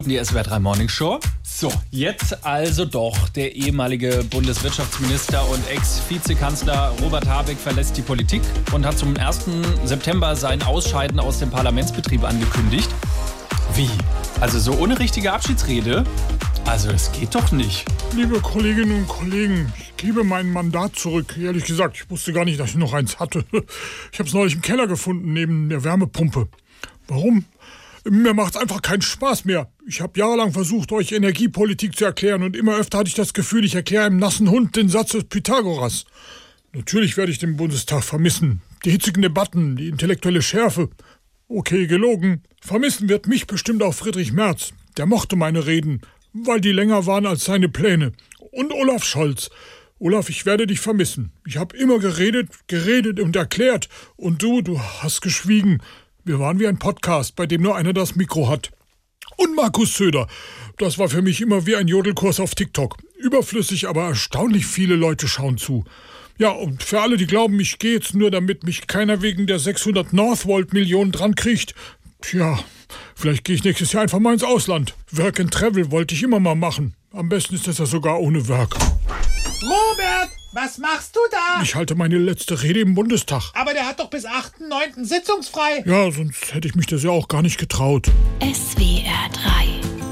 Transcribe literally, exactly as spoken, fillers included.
Die S W R drei Morning Show. So, jetzt also doch. Der ehemalige Bundeswirtschaftsminister und Ex-Vizekanzler Robert Habeck verlässt die Politik und hat zum ersten September sein Ausscheiden aus dem Parlamentsbetrieb angekündigt. Wie? Also so ohne richtige Abschiedsrede? Also es geht doch nicht. Liebe Kolleginnen und Kollegen, ich gebe mein Mandat zurück. Ehrlich gesagt, ich wusste gar nicht, dass ich noch eins hatte. Ich habe es neulich im Keller gefunden, neben der Wärmepumpe. Warum? Mir macht es einfach keinen Spaß mehr. Ich habe jahrelang versucht, euch Energiepolitik zu erklären und immer öfter hatte ich das Gefühl, ich erkläre einem nassen Hund den Satz des Pythagoras. Natürlich werde ich den Bundestag vermissen. Die hitzigen Debatten, die intellektuelle Schärfe. Okay, gelogen. Vermissen wird mich bestimmt auch Friedrich Merz. Der mochte meine Reden, weil die länger waren als seine Pläne. Und Olaf Scholz. Olaf, ich werde dich vermissen. Ich habe immer geredet, geredet und erklärt. Und du, du hast geschwiegen. Wir waren wie ein Podcast, bei dem nur einer das Mikro hat. Und Markus Söder. Das war für mich immer wie ein Jodelkurs auf TikTok. Überflüssig, aber erstaunlich viele Leute schauen zu. Ja, und für alle, die glauben, ich gehe jetzt nur, damit mich keiner wegen der sechshundert Northvolt-Millionen dran kriegt. Tja, vielleicht gehe ich nächstes Jahr einfach mal ins Ausland. Work and Travel wollte ich immer mal machen. Am besten ist das ja sogar ohne Work. Robert, was machst du da? Ich halte meine letzte Rede im Bundestag. Aber der hat doch bis achten neunten sitzungsfrei. Ja, sonst hätte ich mich das ja auch gar nicht getraut. S W R drei